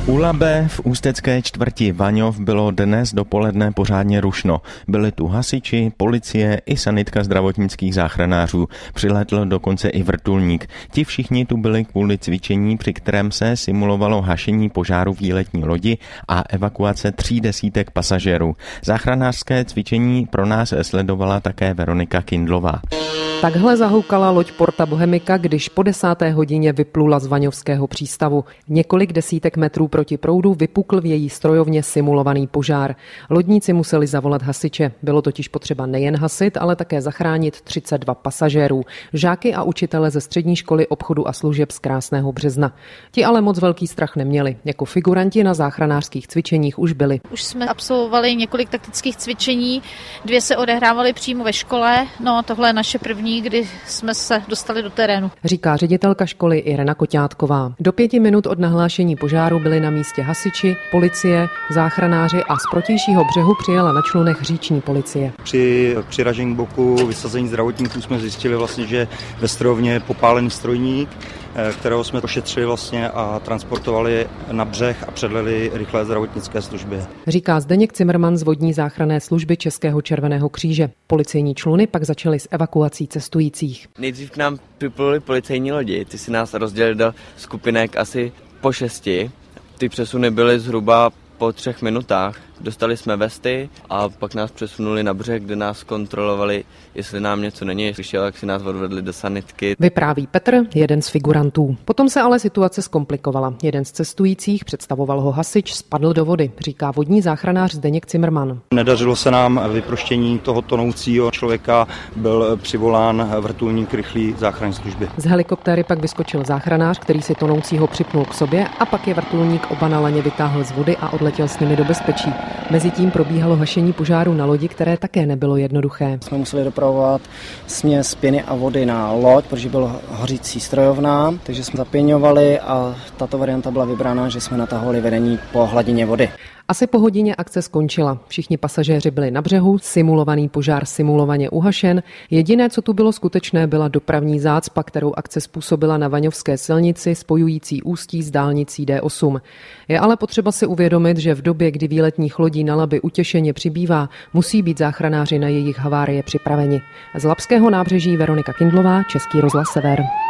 U Labe v ústecké čtvrti Vaňov bylo dnes dopoledne pořádně rušno. Byli tu hasiči, policie i sanitka zdravotnických záchranářů. Přilétl dokonce i vrtulník. Ti všichni tu byli kvůli cvičení, při kterém se simulovalo hašení požáru v výletní lodi a evakuace 300 pasažérů. Záchranářské cvičení pro nás sledovala také Veronika Kindlová. Takhle zahoukala loď Porta Bohemica, když po 10. hodině vyplula z vaňovského přístavu. Několik desítek metrů proti proudu vypukl v její strojovně simulovaný požár. Lodníci museli zavolat hasiče. Bylo totiž potřeba nejen hasit, ale také zachránit 32 pasažérů. Žáky a učitele ze střední školy obchodu a služeb z Krásného Března. Ti ale moc velký strach neměli. Jako figuranti na záchranářských cvičeních už byli. Už jsme absolvovali několik taktických cvičení, 2 se odehrávaly přímo ve škole. No, tohle je naše první, kdy jsme se dostali do terénu. Říká ředitelka školy Irena Koťátková. Do 5 minut od nahlášení požáru byli na místě hasiči, policie, záchranáři a z protějšího břehu přijela na člunech říční policie. Při přiražení boku vysazení zdravotníků jsme zjistili vlastně, že ve strojovně popálený strojník, kterého jsme ošetřili vlastně a transportovali na břeh a předali rychlé zdravotnické službě. Říká Zdeněk Cimrman z vodní záchranné služby Českého červeného kříže. Policejní čluny pak začaly s evakuací cestujících. Nejdřív k nám připluli policejní lodi, ty si nás rozdělili do skupinek asi po 6. Ty přesuny byly zhruba po 3 minutách. Dostali jsme vesty a pak nás přesunuli na břeh, kde nás kontrolovali, jestli nám něco není. Přišel, jak si nás odvedli do sanitky. Vypráví Petr, jeden z figurantů. Potom se ale situace zkomplikovala. Jeden z cestujících, představoval ho hasič, spadl do vody, říká vodní záchranář Zdeněk Cimrman. Nedařilo se nám vyproštění toho tonoucího člověka, byl přivolán vrtulník rychlé záchranné služby. Z helikoptéry pak vyskočil záchranář, který si tonoucího připnul k sobě a pak je vrtulník oba na laně vytáhl z vody a odletěl s nimi do bezpečí. Mezitím probíhalo hašení požáru na lodi, které také nebylo jednoduché. Jsme museli dopravovat směs pěny a vody na loď, protože byla hořící strojovna, takže jsme zapěňovali a tato varianta byla vybrána, že jsme natahovali vedení po hladině vody. Asi po hodině akce skončila. Všichni pasažéři byli na břehu, simulovaný požár simulovaně uhašen. Jediné, co tu bylo skutečné, byla dopravní zácpa, kterou akce způsobila na vaňovské silnici spojující Ústí s dálnicí D8. Je ale potřeba si uvědomit, že v době, kdy výletních lodí na Labi utěšeně přibývá, musí být záchranáři na jejich havárie připraveni. Z labského nábřeží Veronika Kindlová, Český rozhlas Sever.